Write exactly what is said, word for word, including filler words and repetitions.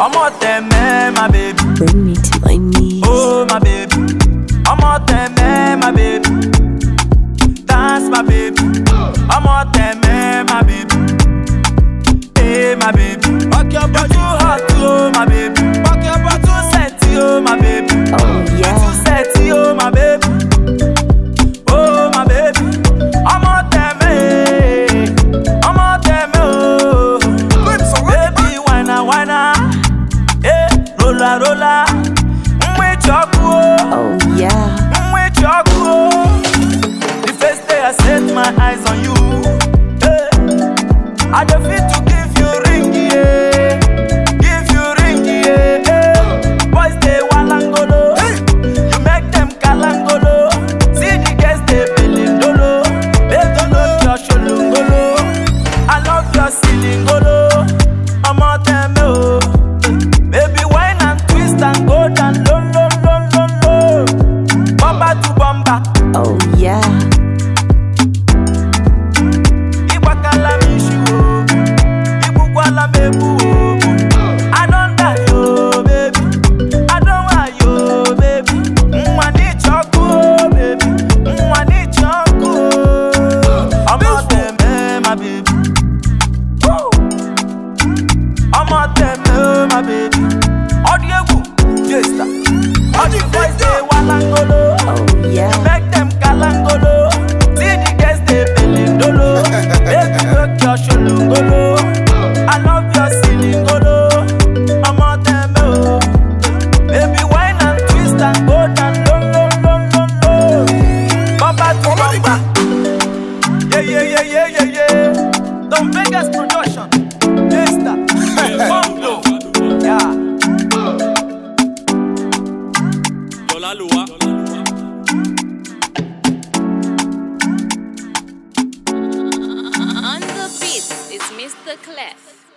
I'm out there, man, my baby. Bring me to my knees. Oh, my baby. I'm out there, man, my baby. Dance, my baby. I'm out there, man, my baby. Hey, my baby. Back your body. You too hot, oh, my baby. Back your body. You too sexy, oh, my baby. Oh, yeah. You too sexy, oh, my baby. Oh, my baby. I'm out there, man. I'm out there, man. Oh. Baby, wanna, wanna. Hey, rolla, rolla. Mwe choco. Oh, yeah. Mwe choco. The first day I set my eyes on you, hey, I don't fit to give you ring, yeah. Give you ring, yeah, hey. Boys they walangolo, hey. You make them kalangolo. See the girls they belindolo. They don't know your sholongolo. I love your silingolo. I'm out there, oh. Baby, wine and twist and go down low, low, low, low, low. Bumper to bumper. Oh, yeah. I don't die, yo, baby. I don't want you, baby. I need choco, baby. I need choco. I'm out there, man, my baby. Woo. I'm out there, man, my baby. All the ego, just all the boys they walangolo. Oh, yeah. Make them kalangolo. See the girls they belindolo. Baby, work your sholongolo. I love your silingolo. I'm out there, oh. Baby, wine and twist and go down low, low, low, low, low. Bumper to bumper. Yeah, yeah, yeah, yeah, yeah, yeah. Don Vegas production. Testa. Bumbo. Yeah. Lola Lua. On the beat is Mister Clef.